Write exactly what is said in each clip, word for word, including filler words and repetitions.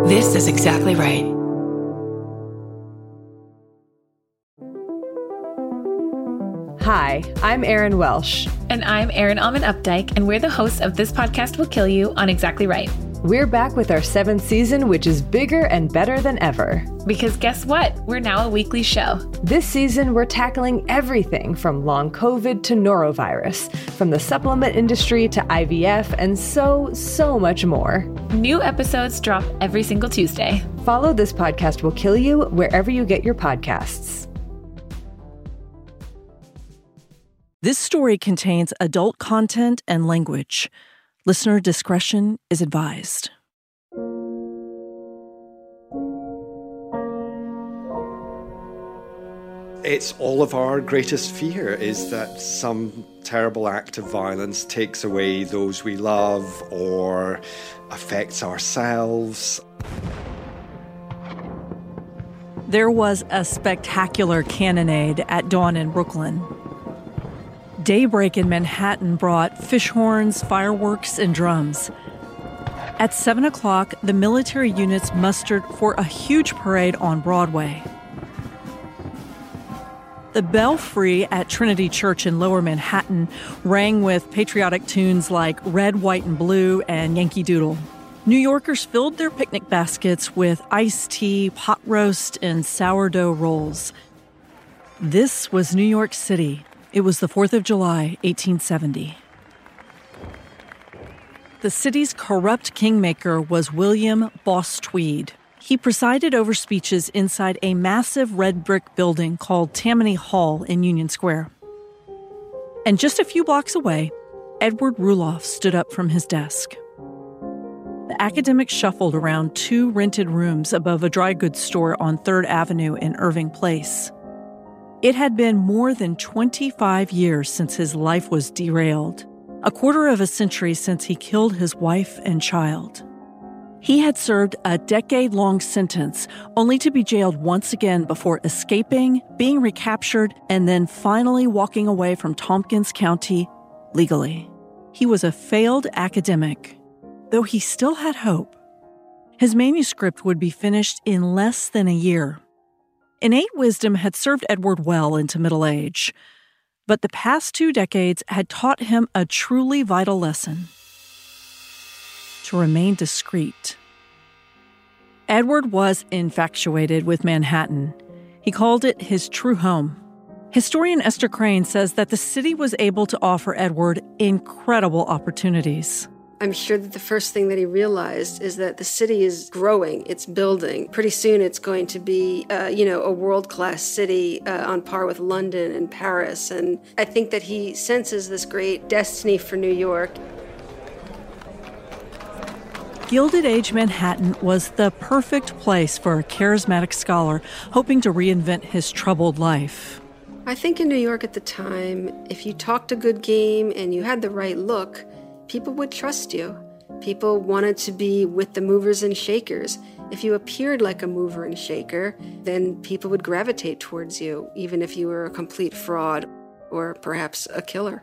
This is Exactly Right. Hi, I'm Erin Welsh. And I'm Erin Alman Updike, and we're the hosts of This Podcast Will Kill You on Exactly Right. We're back with our seventh season, which is bigger and better than ever. Because guess what? We're now a weekly show. This season, we're tackling everything from long COVID to norovirus, from the supplement industry to I V F, and so, so much more. New episodes drop every single Tuesday. Follow This Podcast Will Kill You wherever you get your podcasts. This story contains adult content and language. Listener discretion is advised. It's all of our greatest fear is that some terrible act of violence takes away those we love or affects ourselves. There was a spectacular cannonade at dawn in Brooklyn. Daybreak in Manhattan brought fish horns, fireworks, and drums. At seven o'clock, the military units mustered for a huge parade on Broadway. The belfry at Trinity Church in Lower Manhattan rang with patriotic tunes like Red, White, and Blue and Yankee Doodle. New Yorkers filled their picnic baskets with iced tea, pot roast, and sourdough rolls. This was New York City. It was the fourth of July, eighteen seventy. The city's corrupt kingmaker was William Boss Tweed. He presided over speeches inside a massive red brick building called Tammany Hall in Union Square. And just a few blocks away, Edward Ruloff stood up from his desk. The academic shuffled around two rented rooms above a dry goods store on third Avenue in Irving Place. It had been more than twenty-five years since his life was derailed, a quarter of a century since he killed his wife and child. He had served a decade-long sentence only to be jailed once again before escaping, being recaptured, and then finally walking away from Tompkins County legally. He was a failed academic, though he still had hope. His manuscript would be finished in less than a year. Innate wisdom had served Edward well into middle age, but the past two decades had taught him a truly vital lesson: to remain discreet. Edward was infatuated with Manhattan. He called it his true home. Historian Esther Crane says that the city was able to offer Edward incredible opportunities. I'm sure that the first thing that he realized is that the city is growing, it's building. Pretty soon it's going to be, uh, you know, a world-class city uh, on par with London and Paris. And I think that he senses this great destiny for New York. Gilded Age Manhattan was the perfect place for a charismatic scholar hoping to reinvent his troubled life. I think in New York at the time, if you talked a good game and you had the right look, people would trust you. People wanted to be with the movers and shakers. If you appeared like a mover and shaker, then people would gravitate towards you, even if you were a complete fraud or perhaps a killer.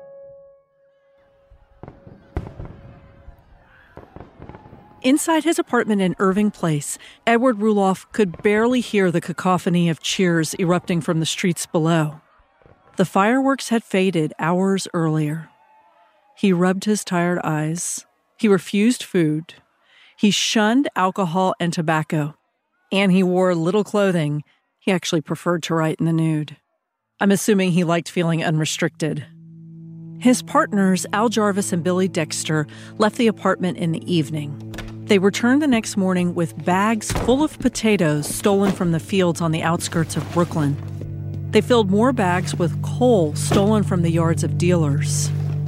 Inside his apartment in Irving Place, Edward Ruloff could barely hear the cacophony of cheers erupting from the streets below. The fireworks had faded hours earlier. He rubbed his tired eyes. He refused food. He shunned alcohol and tobacco. And he wore little clothing. He actually preferred to write in the nude. I'm assuming he liked feeling unrestricted. His partners, Al Jarvis and Billy Dexter, left the apartment in the evening. They returned the next morning with bags full of potatoes stolen from the fields on the outskirts of Brooklyn. They filled more bags with coal stolen from the yards of dealers.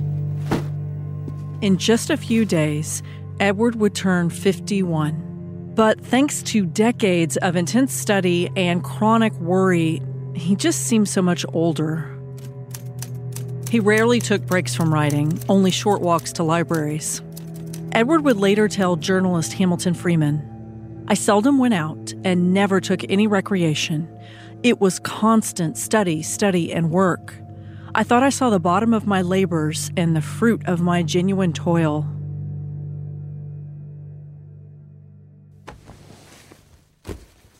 In just a few days, Edward would turn fifty-one. But thanks to decades of intense study and chronic worry, he just seemed so much older. He rarely took breaks from writing, only short walks to libraries. Edward would later tell journalist Hamilton Freeman, "I seldom went out and never took any recreation. It was constant study, study, and work. I thought I saw the bottom of my labors and the fruit of my genuine toil."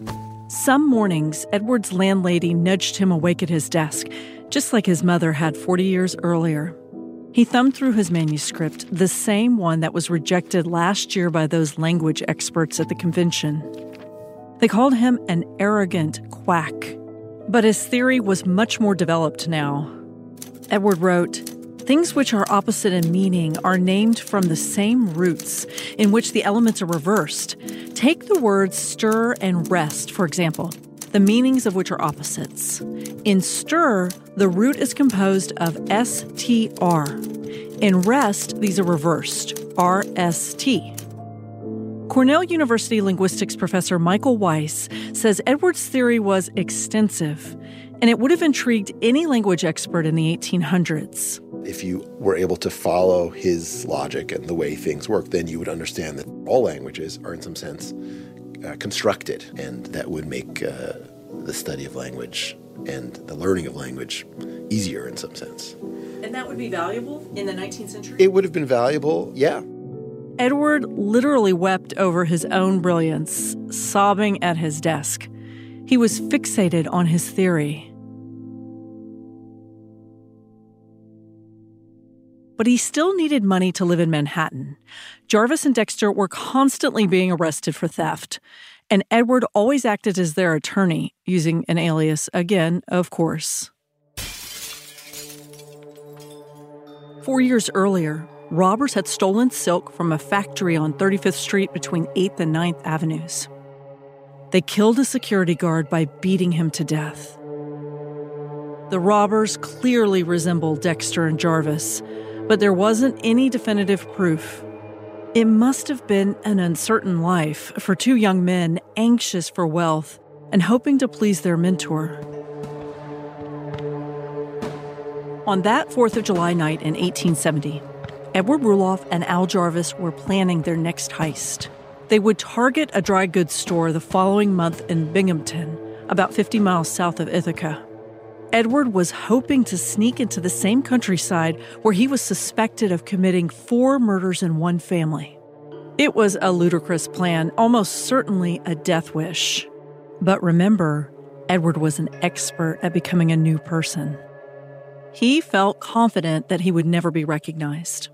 Some mornings, Edward's landlady nudged him awake at his desk, just like his mother had forty years earlier. He thumbed through his manuscript, the same one that was rejected last year by those language experts at the convention. They called him an arrogant quack. But his theory was much more developed now. Edward wrote, "Things which are opposite in meaning are named from the same roots in which the elements are reversed. Take the words stir and rest, for example, the meanings of which are opposites. In stir, the root is composed of S T R. In rest, these are reversed, R S T. Cornell University linguistics professor Michael Weiss says Edward's theory was extensive, and it would have intrigued any language expert in the eighteen hundreds. If you were able to follow his logic and the way things work, then you would understand that all languages are, in some sense, uh, constructed, and that would make uh, the study of language and the learning of language easier in some sense. And that would be valuable in the nineteenth century? It would have been valuable, yeah. Edward literally wept over his own brilliance, sobbing at his desk. He was fixated on his theory. But he still needed money to live in Manhattan. Jarvis and Dexter were constantly being arrested for theft, and Edward always acted as their attorney, using an alias, again, of course. Four years earlier, robbers had stolen silk from a factory on thirty-fifth Street between eighth and ninth Avenues. They killed a security guard by beating him to death. The robbers clearly resembled Dexter and Jarvis, but there wasn't any definitive proof. It must have been an uncertain life for two young men anxious for wealth and hoping to please their mentor. On that fourth of July night in eighteen seventy, Edward Rulloff and Al Jarvis were planning their next heist. They would target a dry goods store the following month in Binghamton, about fifty miles south of Ithaca. Edward was hoping to sneak into the same countryside where he was suspected of committing four murders in one family. It was a ludicrous plan, almost certainly a death wish. But remember, Edward was an expert at becoming a new person. He felt confident that he would never be recognized.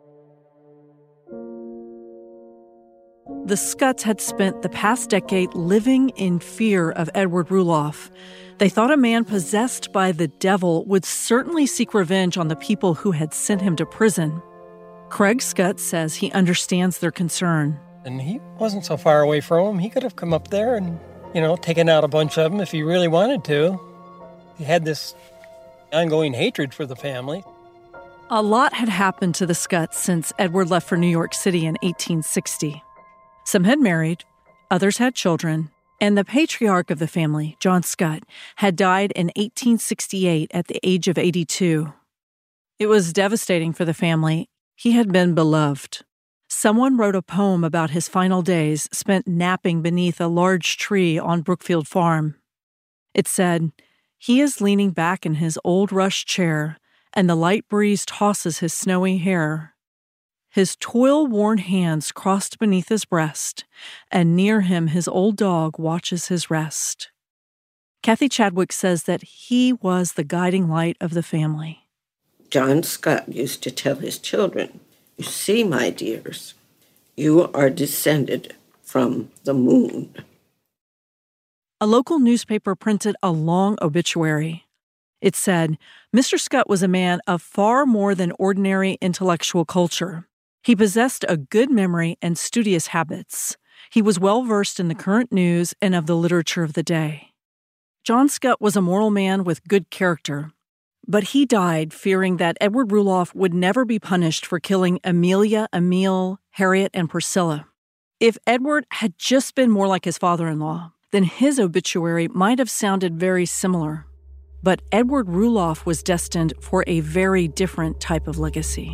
The Scutts had spent the past decade living in fear of Edward Rulloff. They thought a man possessed by the devil would certainly seek revenge on the people who had sent him to prison. Craig Scutt says he understands their concern. And he wasn't so far away from him. He could have come up there and, you know, taken out a bunch of them if he really wanted to. He had this ongoing hatred for the family. A lot had happened to the Scutts since Edward left for New York City in eighteen sixty. Some had married, others had children, and the patriarch of the family, John Scutt, had died in eighteen sixty-eight at the age of eighty-two. It was devastating for the family. He had been beloved. Someone wrote a poem about his final days spent napping beneath a large tree on Brookfield Farm. It said, "He is leaning back in his old rush chair, and the light breeze tosses his snowy hair. His toil-worn hands crossed beneath his breast, and near him his old dog watches his rest." Kathy Chadwick says that he was the guiding light of the family. John Scutt used to tell his children, "You see, my dears, you are descended from the moon." A local newspaper printed a long obituary. It said, Mister Scutt was a man of far more than ordinary intellectual culture. He possessed a good memory and studious habits. He was well-versed in the current news and of the literature of the day. John Scutt was a moral man with good character, but he died fearing that Edward Rulloff would never be punished for killing Amelia, Emile, Harriet, and Priscilla. If Edward had just been more like his father-in-law, then his obituary might have sounded very similar. But Edward Rulloff was destined for a very different type of legacy.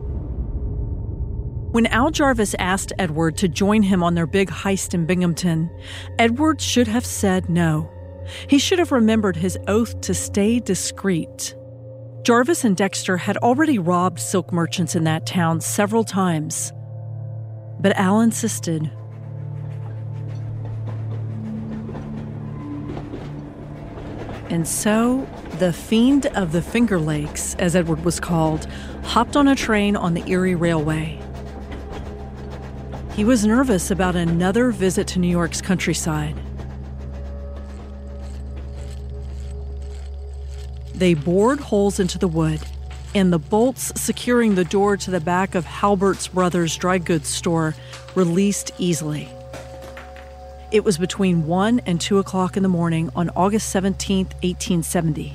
When Al Jarvis asked Edward to join him on their big heist in Binghamton, Edward should have said no. He should have remembered his oath to stay discreet. Jarvis and Dexter had already robbed silk merchants in that town several times. But Al insisted. And so, the Fiend of the Finger Lakes, as Edward was called, hopped on a train on the Erie Railway. He was nervous about another visit to New York's countryside. They bored holes into the wood, and the bolts securing the door to the back of Halbert's Brothers dry goods store released easily. It was between one and two o'clock in the morning on August seventeenth, eighteen seventy.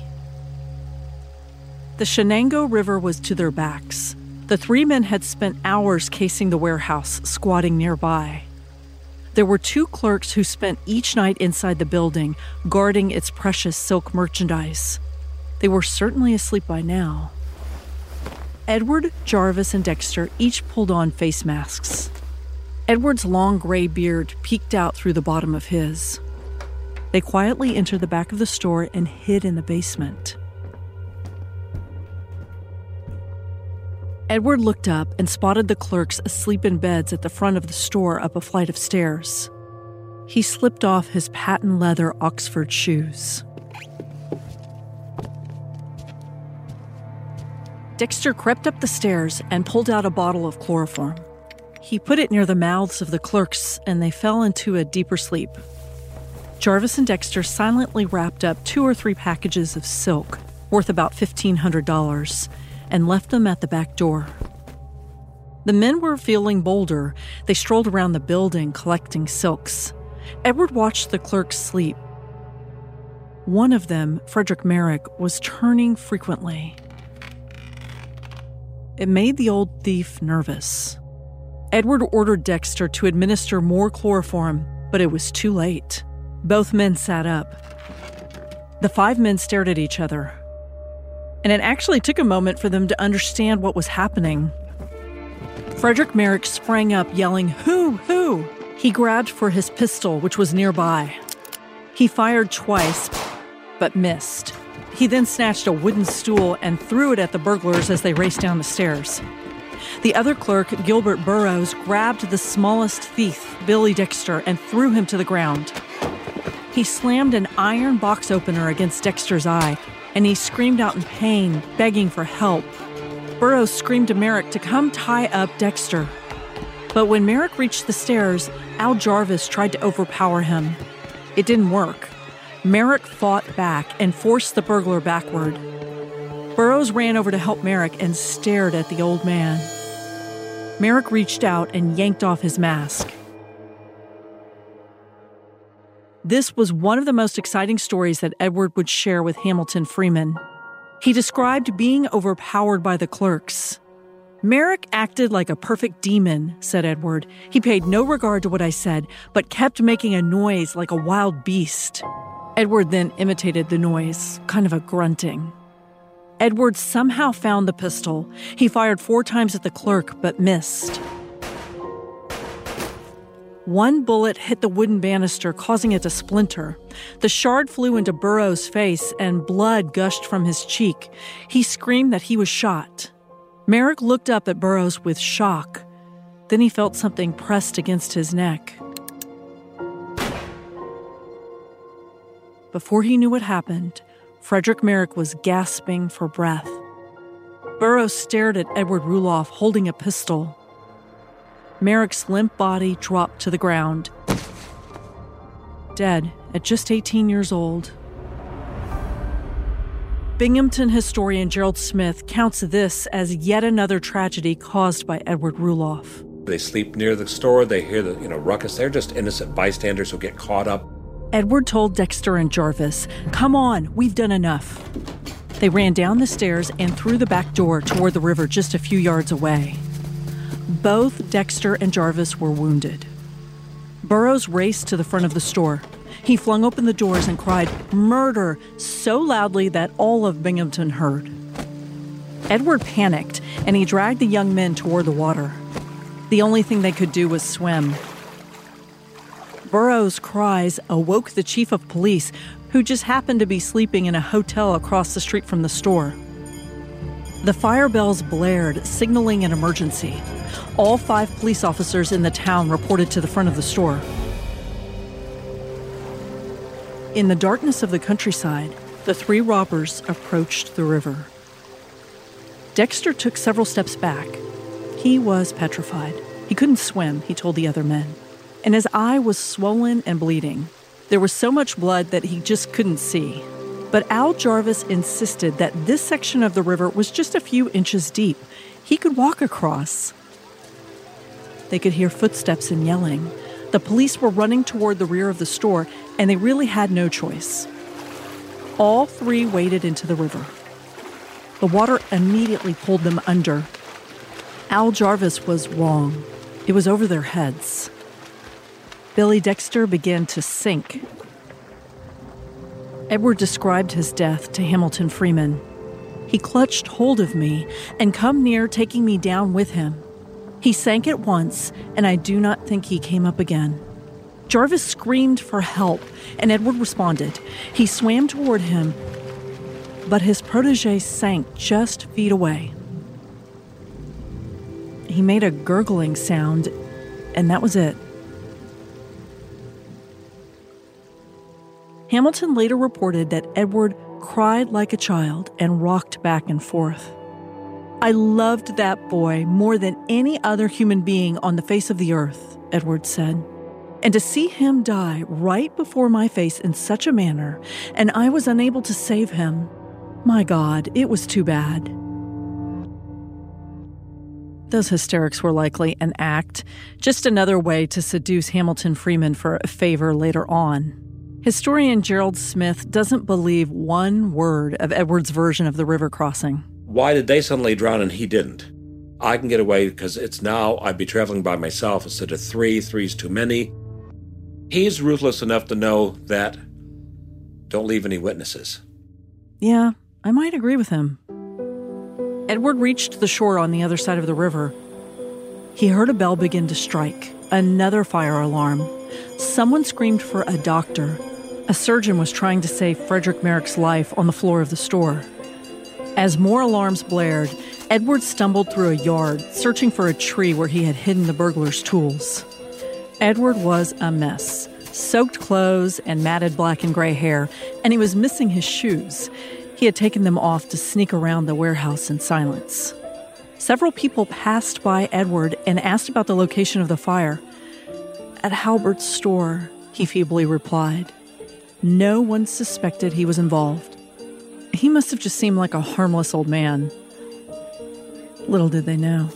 The Shenango River was to their backs. The three men had spent hours casing the warehouse, squatting nearby. There were two clerks who spent each night inside the building, guarding its precious silk merchandise. They were certainly asleep by now. Edward, Jarvis, and Dexter each pulled on face masks. Edward's long gray beard peeked out through the bottom of his. They quietly entered the back of the store and hid in the basement. Edward looked up and spotted the clerks asleep in beds at the front of the store up a flight of stairs. He slipped off his patent leather Oxford shoes. Dexter crept up the stairs and pulled out a bottle of chloroform. He put it near the mouths of the clerks, and they fell into a deeper sleep. Jarvis and Dexter silently wrapped up two or three packages of silk, worth about fifteen hundred dollars, and left them at the back door. The men were feeling bolder. They strolled around the building collecting silks. Edward watched the clerks sleep. One of them, Frederick Merrick, was turning frequently. It made the old thief nervous. Edward ordered Dexter to administer more chloroform, but it was too late. Both men sat up. The five men stared at each other, and it actually took a moment for them to understand what was happening. Frederick Merrick sprang up, yelling, "Who? Who?" He grabbed for his pistol, which was nearby. He fired twice, but missed. He then snatched a wooden stool and threw it at the burglars as they raced down the stairs. The other clerk, Gilbert Burroughs, grabbed the smallest thief, Billy Dexter, and threw him to the ground. He slammed an iron box opener against Dexter's eye, and he screamed out in pain, begging for help. Burroughs screamed to Merrick to come tie up Dexter. But when Merrick reached the stairs, Al Jarvis tried to overpower him. It didn't work. Merrick fought back and forced the burglar backward. Burroughs ran over to help Merrick and stared at the old man. Merrick reached out and yanked off his mask. This was one of the most exciting stories that Edward would share with Hamilton Freeman. He described being overpowered by the clerks. "Merrick acted like a perfect demon," said Edward. "He paid no regard to what I said, but kept making a noise like a wild beast." Edward then imitated the noise, kind of a grunting. Edward somehow found the pistol. He fired four times at the clerk, but missed. One bullet hit the wooden banister, causing it to splinter. The shard flew into Burroughs' face, and blood gushed from his cheek. He screamed that he was shot. Merrick looked up at Burroughs with shock. Then he felt something pressed against his neck. Before he knew what happened, Frederick Merrick was gasping for breath. Burroughs stared at Edward Ruloff holding a pistol. Merrick's limp body dropped to the ground. Dead at just eighteen years old. Binghamton historian Gerald Smith counts this as yet another tragedy caused by Edward Ruloff. They sleep near the store, they hear the you know ruckus. They're just innocent bystanders who get caught up. Edward told Dexter and Jarvis, "Come on, we've done enough." They ran down the stairs and through the back door toward the river just a few yards away. Both Dexter and Jarvis were wounded. Burroughs raced to the front of the store. He flung open the doors and cried, "Murder!" so loudly that all of Binghamton heard. Edward panicked, and he dragged the young men toward the water. The only thing they could do was swim. Burroughs' cries awoke the chief of police, who just happened to be sleeping in a hotel across the street from the store. The fire bells blared, signaling an emergency. All five police officers in the town reported to the front of the store. In the darkness of the countryside, The three robbers approached the river. Dexter took several steps back. He was petrified. He couldn't swim, he told the other men. And his eye was swollen and bleeding. There was so much blood that he just couldn't see. But Al Jarvis insisted that this section of the river was just a few inches deep. He could walk across. They could hear footsteps and yelling. The police were running toward the rear of the store, and they really had no choice. All three waded into the river. The water immediately pulled them under. Al Jarvis was wrong. It was over their heads. Billy Dexter began to sink. Edward described his death to Hamilton Freeman. He clutched hold of me and come near taking me down with him. He sank at once, and I do not think he came up again. Jarvis screamed for help, and Edward responded. He swam toward him, but his protege sank just feet away. He made a gurgling sound, and that was it. Hamilton later reported that Edward cried like a child and rocked back and forth. "I loved that boy more than any other human being on the face of the earth," Edward said. "And to see him die right before my face in such a manner, and I was unable to save him, my God, it was too bad." Those hysterics were likely an act, just another way to seduce Hamilton Freeman for a favor later on. Historian Gerald Smith doesn't believe one word of Edward's version of the river crossing. Why did they suddenly drown and he didn't? I can get away because it's now I'd be traveling by myself instead of three. Three's too many. He's ruthless enough to know that don't leave any witnesses. Yeah, I might agree with him. Edward reached the shore on the other side of the river. He heard a bell begin to strike, another fire alarm. Someone screamed for a doctor. A surgeon was trying to save Frederick Merrick's life on the floor of the store. As more alarms blared, Edward stumbled through a yard, searching for a tree where he had hidden the burglar's tools. Edward was a mess, soaked clothes and matted black and gray hair, and he was missing his shoes. He had taken them off to sneak around the warehouse in silence. Several people passed by Edward and asked about the location of the fire. "At Halbert's store," he feebly replied. No one suspected he was involved. He must have just seemed like a harmless old man. Little did they know.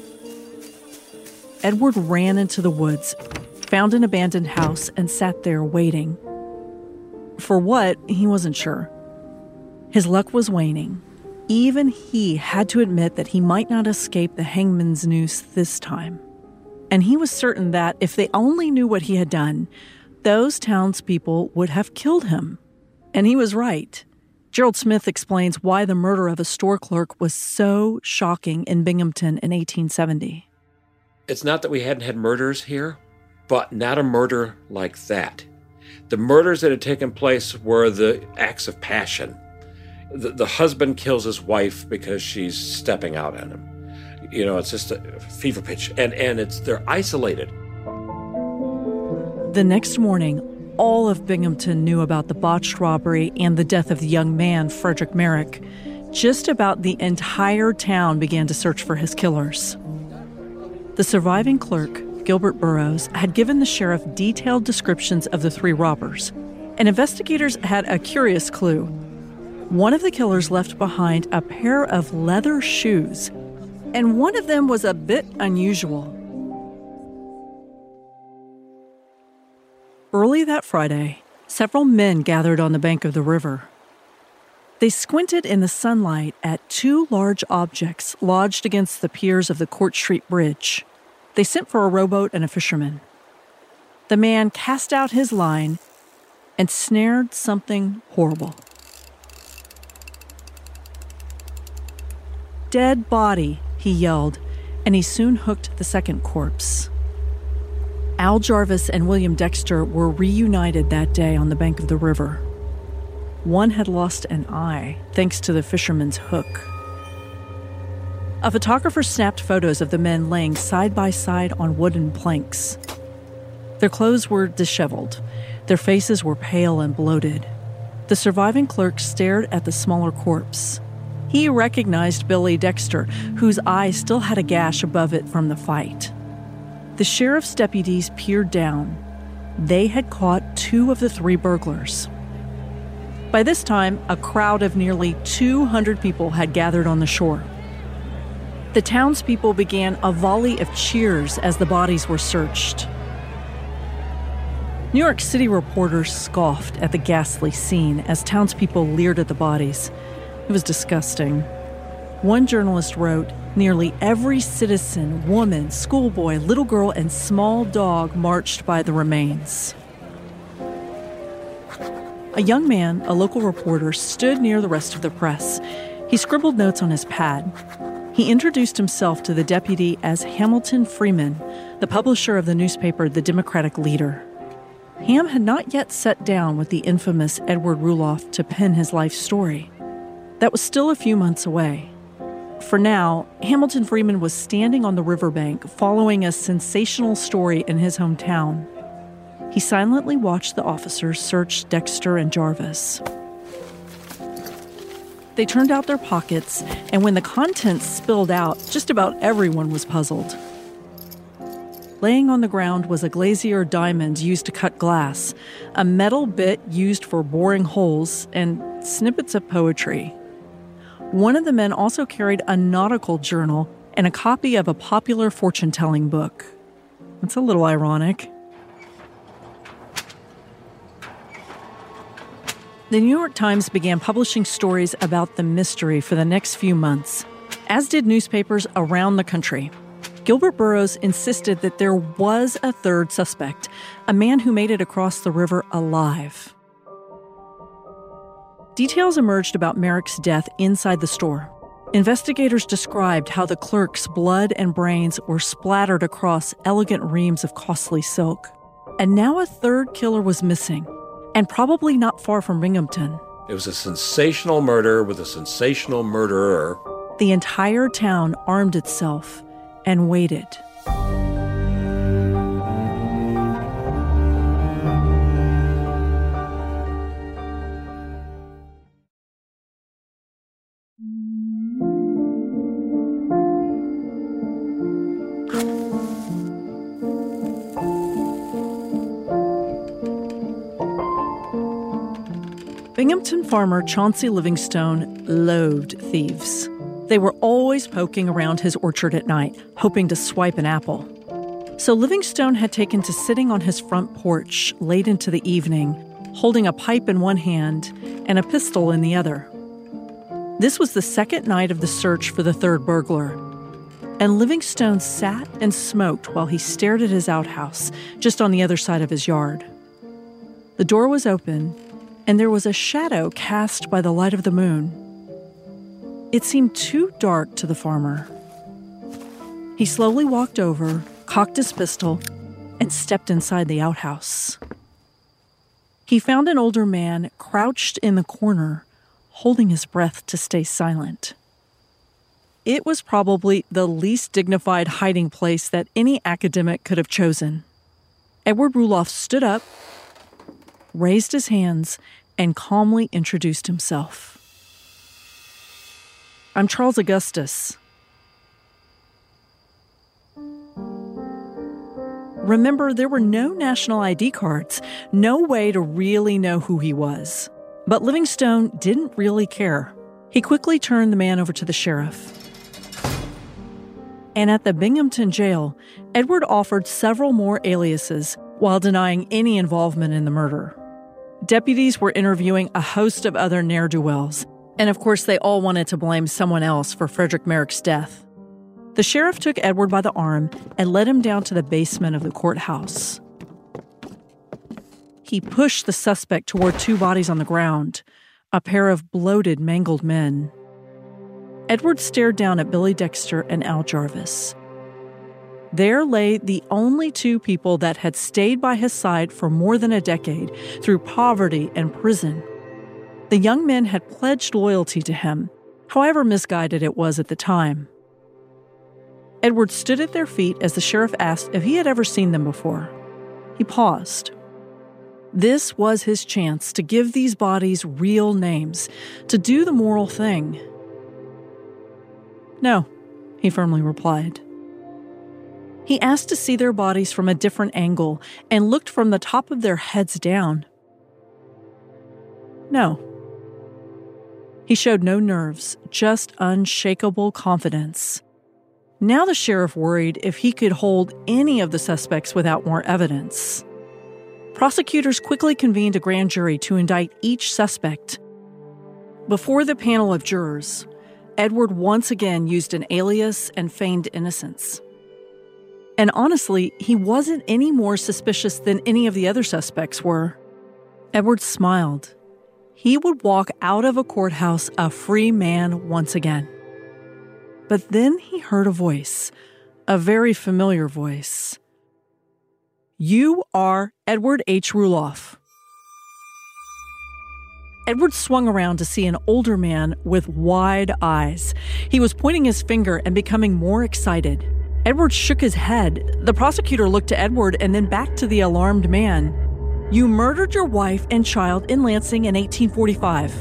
Edward ran into the woods, found an abandoned house, and sat there waiting. For what, he wasn't sure. His luck was waning. Even he had to admit that he might not escape the hangman's noose this time. And he was certain that if they only knew what he had done, those townspeople would have killed him. And he was right. Gerald Smith explains why the murder of a store clerk was so shocking in Binghamton in eighteen seventy. It's not that we hadn't had murders here, but not a murder like that. The murders that had taken place were the acts of passion. The, the husband kills his wife because she's stepping out on him. You know, it's just a fever pitch, and, and it's they're isolated. The next morning, all of Binghamton knew about the botched robbery and the death of the young man, Frederick Merrick. Just about the entire town began to search for his killers. The surviving clerk, Gilbert Burroughs, had given the sheriff detailed descriptions of the three robbers, and investigators had a curious clue. One of the killers left behind a pair of leather shoes, and one of them was a bit unusual. Early that Friday, several men gathered on the bank of the river. They squinted in the sunlight at two large objects lodged against the piers of the Court Street Bridge. They sent for a rowboat and a fisherman. The man cast out his line and snared something horrible. "Dead body," he yelled, and he soon hooked the second corpse. Al Jarvis and William Dexter were reunited that day on the bank of the river. One had lost an eye, thanks to the fisherman's hook. A photographer snapped photos of the men laying side by side on wooden planks. Their clothes were disheveled. Their faces were pale and bloated. The surviving clerk stared at the smaller corpse. He recognized Billy Dexter, whose eye still had a gash above it from the fight. The sheriff's deputies peered down. They had caught two of the three burglars. By this time, a crowd of nearly two hundred people had gathered on the shore. The townspeople began a volley of cheers as the bodies were searched. New York City reporters scoffed at the ghastly scene as townspeople leered at the bodies. It was disgusting. One journalist wrote, "Nearly every citizen, woman, schoolboy, little girl, and small dog marched by the remains." A young man, a local reporter, stood near the rest of the press. He scribbled notes on his pad. He introduced himself to the deputy as Hamilton Freeman, the publisher of the newspaper The Democratic Leader. Ham had not yet sat down with the infamous Edward Rulloff to pen his life story. That was still a few months away. For now, Hamilton Freeman was standing on the riverbank following a sensational story in his hometown. He silently watched the officers search Dexter and Jarvis. They turned out their pockets, and when the contents spilled out, just about everyone was puzzled. Laying on the ground was a glazier diamond used to cut glass, a metal bit used for boring holes, and snippets of poetry. One of the men also carried a nautical journal and a copy of a popular fortune-telling book. That's a little ironic. The New York Times began publishing stories about the mystery for the next few months, as did newspapers around the country. Gilbert Burroughs insisted that there was a third suspect, a man who made it across the river alive. Details emerged about Merrick's death inside the store. Investigators described how the clerk's blood and brains were splattered across elegant reams of costly silk. And now a third killer was missing, and probably not far from Binghamton. It was a sensational murder with a sensational murderer. The entire town armed itself and waited. Binghamton farmer Chauncey Livingstone loathed thieves. They were always poking around his orchard at night, hoping to swipe an apple. So Livingstone had taken to sitting on his front porch late into the evening, holding a pipe in one hand and a pistol in the other. This was the second night of the search for the third burglar, and Livingstone sat and smoked while he stared at his outhouse just on the other side of his yard. The door was open, and there was a shadow cast by the light of the moon. It seemed too dark to the farmer. He slowly walked over, cocked his pistol, and stepped inside the outhouse. He found an older man crouched in the corner, holding his breath to stay silent. It was probably the least dignified hiding place that any academic could have chosen. Edward Rulloff stood up, raised his hands, and calmly introduced himself. "I'm Charles Augustus." Remember, there were no national I D cards, no way to really know who he was. But Livingstone didn't really care. He quickly turned the man over to the sheriff. And at the Binghamton jail, Edward offered several more aliases while denying any involvement in the murder. Deputies were interviewing a host of other ne'er-do-wells, and of course they all wanted to blame someone else for Frederick Merrick's death. The sheriff took Edward by the arm and led him down to the basement of the courthouse. He pushed the suspect toward two bodies on the ground, a pair of bloated, mangled men. Edward stared down at Billy Dexter and Al Jarvis. There lay the only two people that had stayed by his side for more than a decade through poverty and prison. The young men had pledged loyalty to him, however misguided it was at the time. Edward stood at their feet as the sheriff asked if he had ever seen them before. He paused. This was his chance to give these bodies real names, to do the moral thing. No, he firmly replied. He asked to see their bodies from a different angle and looked from the top of their heads down. No. He showed no nerves, just unshakable confidence. Now the sheriff worried if he could hold any of the suspects without more evidence. Prosecutors quickly convened a grand jury to indict each suspect. Before the panel of jurors, Edward once again used an alias and feigned innocence. And honestly, he wasn't any more suspicious than any of the other suspects were. Edward smiled. He would walk out of a courthouse a free man once again. But then he heard a voice, a very familiar voice. "You are Edward H. Ruloff." Edward swung around to see an older man with wide eyes. He was pointing his finger and becoming more excited. Edward shook his head. The prosecutor looked to Edward and then back to the alarmed man. "You murdered your wife and child in Lansing in eighteen forty-five.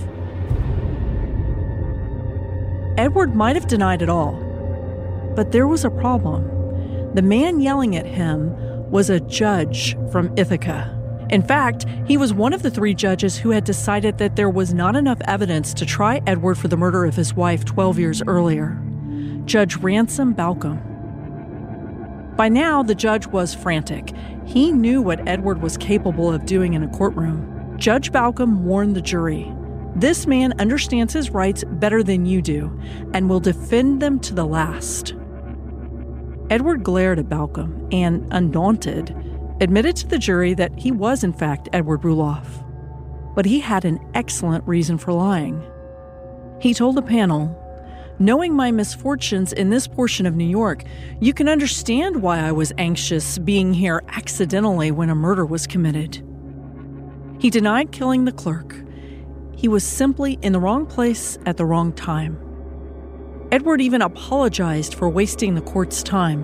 Edward might have denied it all, but there was a problem. The man yelling at him was a judge from Ithaca. In fact, he was one of the three judges who had decided that there was not enough evidence to try Edward for the murder of his wife twelve years earlier. Judge Ransom Balcom. By now, the judge was frantic. He knew what Edward was capable of doing in a courtroom. Judge Balcom warned the jury, "This man understands his rights better than you do and will defend them to the last." Edward glared at Balcom and, undaunted, admitted to the jury that he was in fact Edward Ruloff. But he had an excellent reason for lying. He told the panel, "Knowing my misfortunes in this portion of New York, you can understand why I was anxious being here accidentally when a murder was committed." He denied killing the clerk. He was simply in the wrong place at the wrong time. Edward even apologized for wasting the court's time.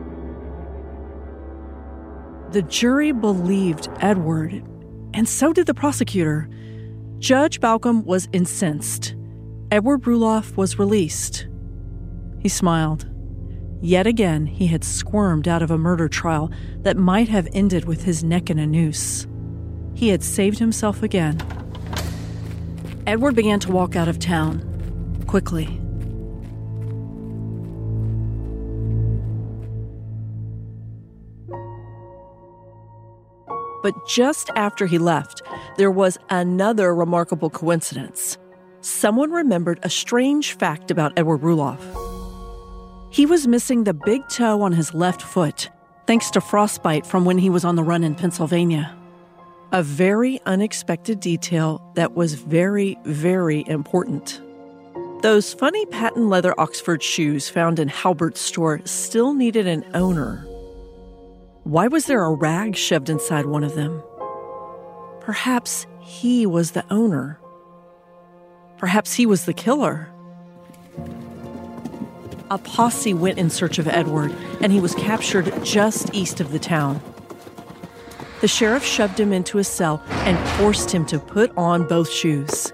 The jury believed Edward, and so did the prosecutor. Judge Balcom was incensed. Edward Ruloff was released. He smiled. Yet again, he had squirmed out of a murder trial that might have ended with his neck in a noose. He had saved himself again. Edward began to walk out of town, quickly. But just after he left, there was another remarkable coincidence. Someone remembered a strange fact about Edward Ruloff. He was missing the big toe on his left foot, thanks to frostbite from when he was on the run in Pennsylvania. A very unexpected detail that was very, very important. Those funny patent leather Oxford shoes found in Halbert's store still needed an owner. Why was there a rag shoved inside one of them? Perhaps he was the owner. Perhaps he was the killer. A posse went in search of Edward, and he was captured just east of the town. The sheriff shoved him into a cell and forced him to put on both shoes.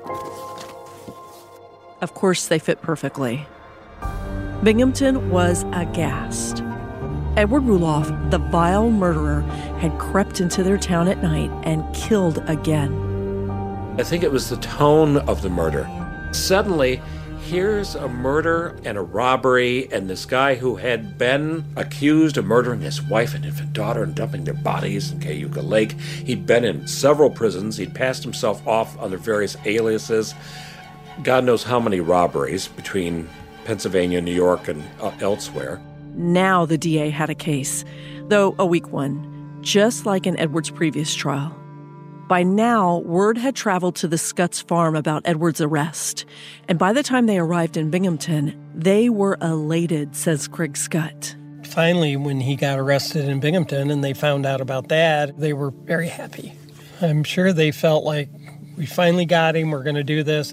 Of course, they fit perfectly. Binghamton was aghast. Edward Ruloff, the vile murderer, had crept into their town at night and killed again. I think it was the tone of the murder. Suddenly, here's a murder and a robbery, and this guy who had been accused of murdering his wife and infant daughter and dumping their bodies in Cayuga Lake. He'd been in several prisons. He'd passed himself off under various aliases. God knows how many robberies between Pennsylvania, New York, and uh, elsewhere. Now the D A had a case, though a weak one, just like in Edward's previous trial. By now, word had traveled to the Scutts farm about Edward's arrest, and by the time they arrived in Binghamton, they were elated, says Craig Scutt. Finally, when he got arrested in Binghamton and they found out about that, they were very happy. I'm sure they felt like, we finally got him, we're going to do this.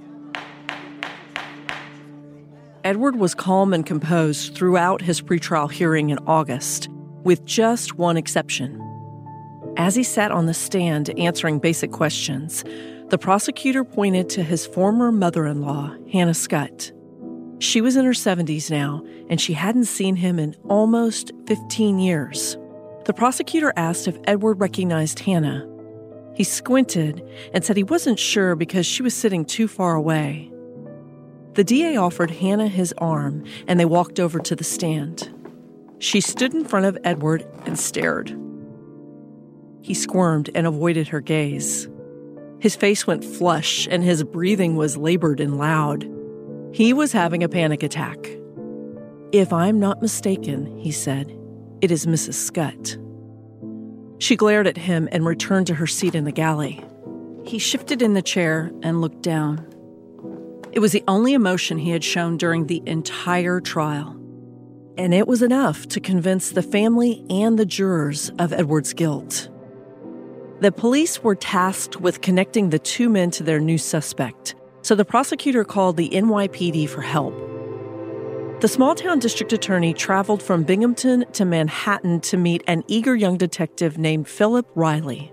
Edward was calm and composed throughout his pretrial hearing in August, with just one exception. As he sat on the stand answering basic questions, the prosecutor pointed to his former mother-in-law, Hannah Skutt. She was in her seventies now, and she hadn't seen him in almost fifteen years. The prosecutor asked if Edward recognized Hannah. He squinted and said he wasn't sure because she was sitting too far away. The D A offered Hannah his arm, and they walked over to the stand. She stood in front of Edward and stared. He squirmed and avoided her gaze. His face went flush, and his breathing was labored and loud. He was having a panic attack. "If I'm not mistaken," he said, "it is Missus Skutt." She glared at him and returned to her seat in the galley. He shifted in the chair and looked down. It was the only emotion he had shown during the entire trial. And it was enough to convince the family and the jurors of Edward's guilt. The police were tasked with connecting the two men to their new suspect, so the prosecutor called the N Y P D for help. The small-town district attorney traveled from Binghamton to Manhattan to meet an eager young detective named Philip Riley.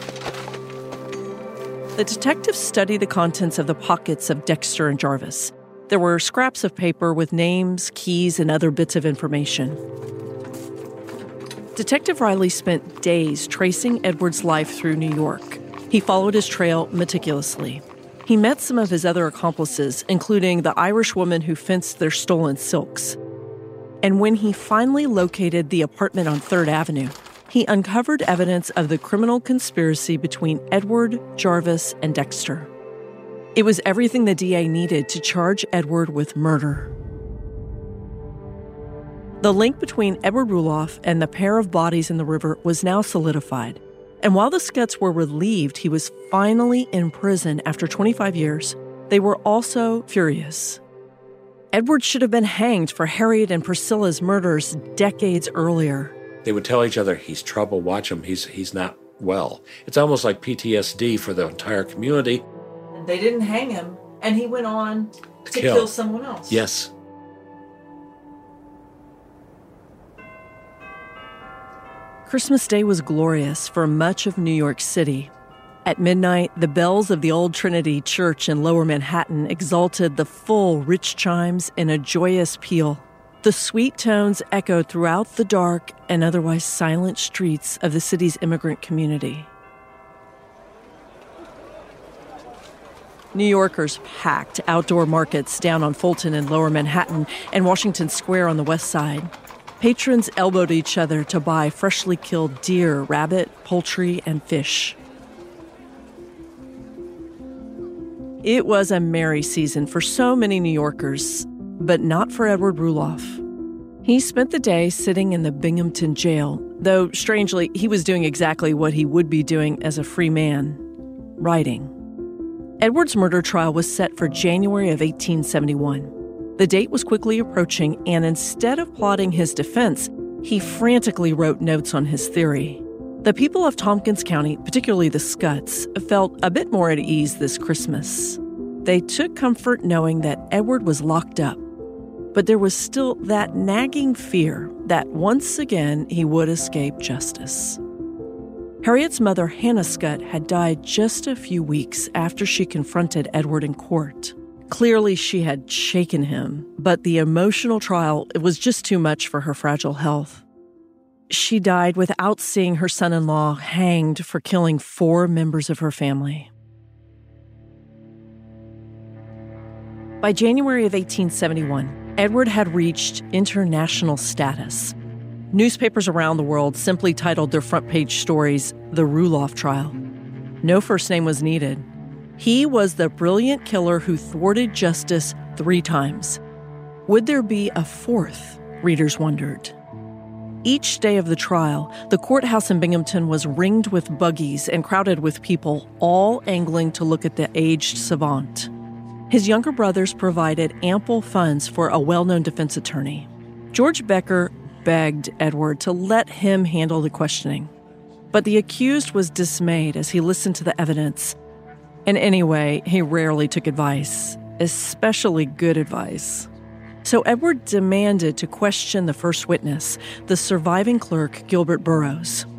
The detective studied the contents of the pockets of Dexter and Jarvis. There were scraps of paper with names, keys, and other bits of information. Detective Riley spent days tracing Edward's life through New York. He followed his trail meticulously. He met some of his other accomplices, including the Irish woman who fenced their stolen silks. And when he finally located the apartment on third Avenue, he uncovered evidence of the criminal conspiracy between Edward, Jarvis, and Dexter. It was everything the D A needed to charge Edward with murder. The link between Edward Rulloff and the pair of bodies in the river was now solidified. And while the Skutts were relieved he was finally in prison after twenty-five years, they were also furious. Edward should have been hanged for Harriet and Priscilla's murders decades earlier. They would tell each other, he's trouble, watch him, he's he's not well. It's almost like P T S D for the entire community. And they didn't hang him, and he went on to, to kill. kill someone else. Yes. Christmas Day was glorious for much of New York City. At midnight, the bells of the Old Trinity Church in Lower Manhattan exalted the full, rich chimes in a joyous peal. The sweet tones echoed throughout the dark and otherwise silent streets of the city's immigrant community. New Yorkers packed outdoor markets down on Fulton in Lower Manhattan and Washington Square on the west side. Patrons elbowed each other to buy freshly killed deer, rabbit, poultry, and fish. It was a merry season for so many New Yorkers, but not for Edward Rulloff. He spent the day sitting in the Binghamton jail, though strangely, he was doing exactly what he would be doing as a free man, writing. Edward's murder trial was set for January of eighteen seventy-one. The date was quickly approaching, and instead of plotting his defense, he frantically wrote notes on his theory. The people of Tompkins County, particularly the Skutts, felt a bit more at ease this Christmas. They took comfort knowing that Edward was locked up, but there was still that nagging fear that once again he would escape justice. Harriet's mother, Hannah Skutt, had died just a few weeks after she confronted Edward in court. Clearly, she had shaken him, but the emotional trial it was just too much for her fragile health. She died without seeing her son-in-law hanged for killing four members of her family. By January of eighteen seventy-one, Edward had reached international status. Newspapers around the world simply titled their front-page stories, "The Rulloff Trial." No first name was needed. He was the brilliant killer who thwarted justice three times. Would there be a fourth? Readers wondered. Each day of the trial, the courthouse in Binghamton was ringed with buggies and crowded with people, all angling to look at the aged savant. His younger brothers provided ample funds for a well-known defense attorney. George Becker begged Edward to let him handle the questioning. But the accused was dismayed as he listened to the evidence. And anyway, he rarely took advice, especially good advice. So Edward demanded to question the first witness, the surviving clerk, Gilbert Burroughs.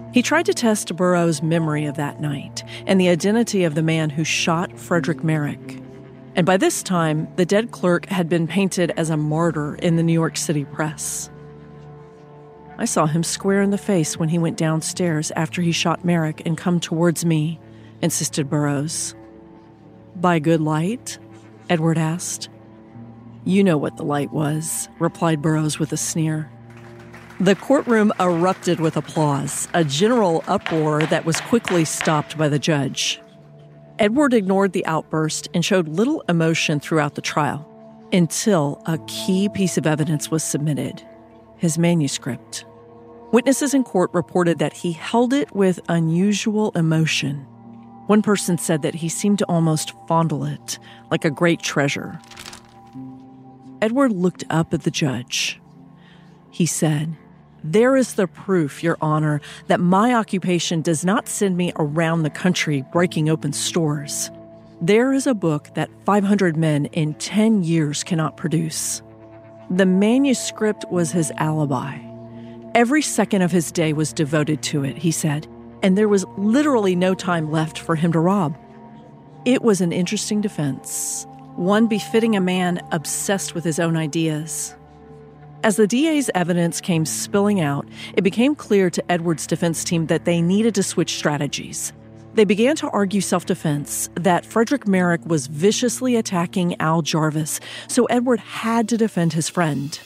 He tried to test Burroughs' memory of that night and the identity of the man who shot Frederick Merrick. And by this time, the dead clerk had been painted as a martyr in the New York City press. I saw him square in the face when he went downstairs after he shot Merrick and come towards me, insisted Burroughs. By good light? Edward asked. You know what the light was, replied Burroughs with a sneer. The courtroom erupted with applause, a general uproar that was quickly stopped by the judge. Edward ignored the outburst and showed little emotion throughout the trial, until a key piece of evidence was submitted, his manuscript. Witnesses in court reported that he held it with unusual emotion. One person said that he seemed to almost fondle it, like a great treasure. Edward looked up at the judge. He said, "There is the proof, Your Honor, that my occupation does not send me around the country breaking open stores. There is a book that five hundred men in ten years cannot produce." The manuscript was his alibi. Every second of his day was devoted to it, he said, and there was literally no time left for him to rob. It was an interesting defense, one befitting a man obsessed with his own ideas. As the D A's evidence came spilling out, it became clear to Edward's defense team that they needed to switch strategies. They began to argue self-defense, that Frederick Merrick was viciously attacking Al Jarvis, so Edward had to defend his friend.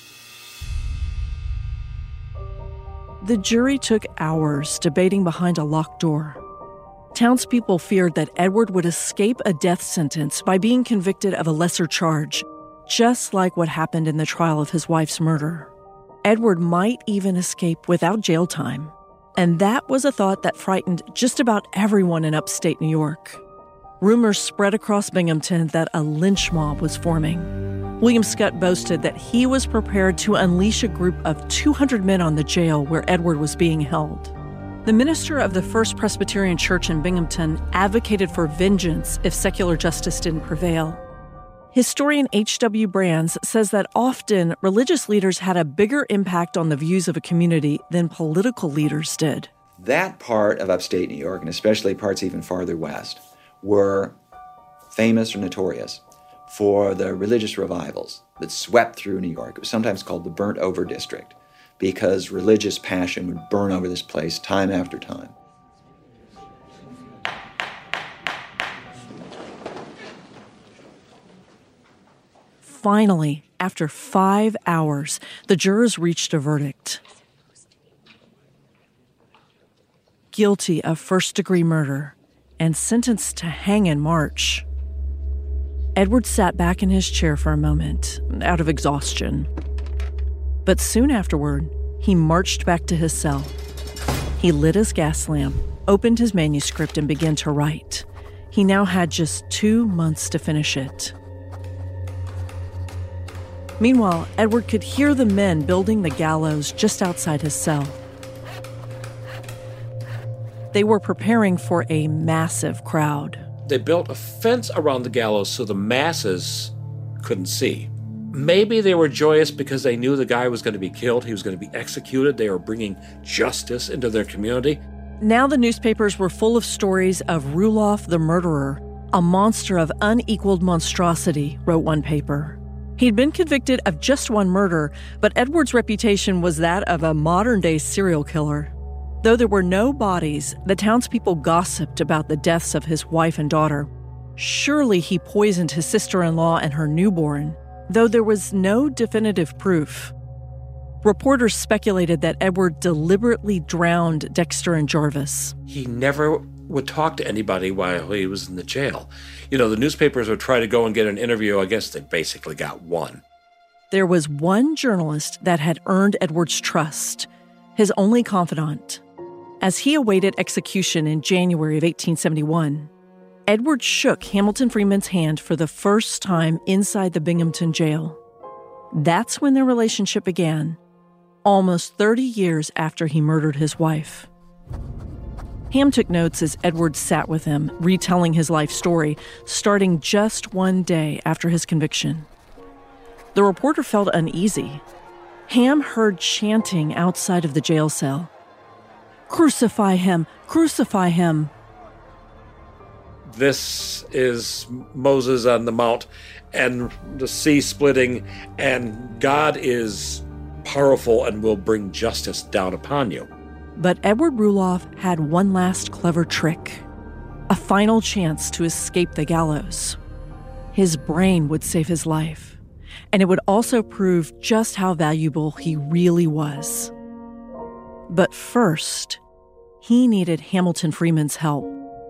The jury took hours debating behind a locked door. Townspeople feared that Edward would escape a death sentence by being convicted of a lesser charge, just like what happened in the trial of his wife's murder. Edward might even escape without jail time. And that was a thought that frightened just about everyone in upstate New York. Rumors spread across Binghamton that a lynch mob was forming. William Scott boasted that he was prepared to unleash a group of two hundred men on the jail where Edward was being held. The minister of the First Presbyterian Church in Binghamton advocated for vengeance if secular justice didn't prevail. Historian H W Brands says that often religious leaders had a bigger impact on the views of a community than political leaders did. That part of upstate New York, and especially parts even farther west, were famous or notorious for the religious revivals that swept through New York. It was sometimes called the burnt over district because religious passion would burn over this place time after time. Finally, after five hours, the jurors reached a verdict. Guilty of first-degree murder and sentenced to hang in March. Edward sat back in his chair for a moment, out of exhaustion. But soon afterward, he marched back to his cell. He lit his gas lamp, opened his manuscript, and began to write. He now had just two months to finish it. Meanwhile, Edward could hear the men building the gallows just outside his cell. They were preparing for a massive crowd. They built a fence around the gallows so the masses couldn't see. Maybe they were joyous because they knew the guy was going to be killed. He was going to be executed. They were bringing justice into their community. Now the newspapers were full of stories of Ruloff the murderer, a monster of unequaled monstrosity, wrote one paper. He'd been convicted of just one murder, but Edward's reputation was that of a modern-day serial killer. Though there were no bodies, the townspeople gossiped about the deaths of his wife and daughter. Surely he poisoned his sister-in-law and her newborn, though there was no definitive proof. Reporters speculated that Edward deliberately drowned Dexter and Jarvis. He never would talk to anybody while he was in the jail. You know, the newspapers would try to go and get an interview. I guess they basically got one. There was one journalist that had earned Edward's trust, his only confidant. As he awaited execution in January of eighteen seventy-one, Edward shook Hamilton Freeman's hand for the first time inside the Binghamton jail. That's when their relationship began, almost thirty years after he murdered his wife. Ham took notes as Edward sat with him, retelling his life story, starting just one day after his conviction. The reporter felt uneasy. Ham heard chanting outside of the jail cell. "Crucify him! Crucify him!" This is Moses on the mount and the sea splitting, and God is powerful and will bring justice down upon you. But Edward Rulloff had one last clever trick, a final chance to escape the gallows. His brain would save his life, and it would also prove just how valuable he really was. But first, he needed Hamilton Freeman's help.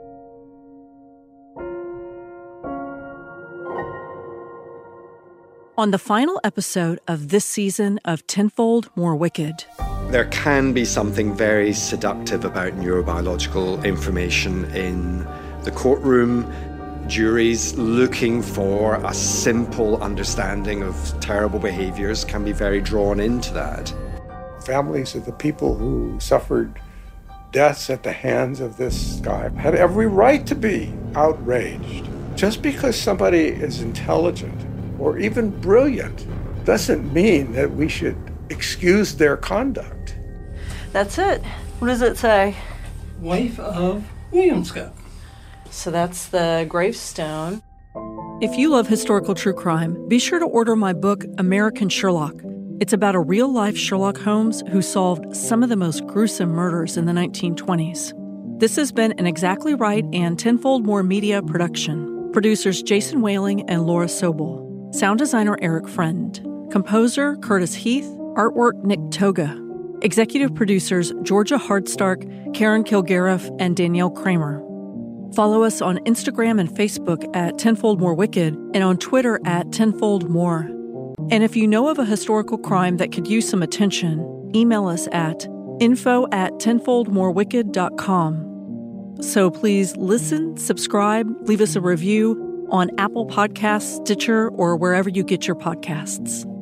On the final episode of this season of Tenfold More Wicked. There can be something very seductive about neurobiological information in the courtroom. Juries looking for a simple understanding of terrible behaviors can be very drawn into that. Families of the people who suffered deaths at the hands of this guy had every right to be outraged. Just because somebody is intelligent or even brilliant doesn't mean that we should excuse their conduct. That's it. What does it say? Wife of William Scott. So that's the gravestone. If you love historical true crime, be sure to order my book, American Sherlock. It's about a real-life Sherlock Holmes who solved some of the most gruesome murders in the nineteen twenties. This has been an Exactly Right and Tenfold More Media production. Producers Jason Whaling and Laura Sobel. Sound designer Eric Friend. Composer Curtis Heath. Artwork Nick Toga. Executive producers Georgia Hardstark, Karen Kilgariff, and Danielle Kramer. Follow us on Instagram and Facebook at Tenfold More Wicked and on Twitter at Tenfold More. And if you know of a historical crime that could use some attention, email us at info at tenfold more wicked dot com. So please listen, subscribe, leave us a review on Apple Podcasts, Stitcher, or wherever you get your podcasts.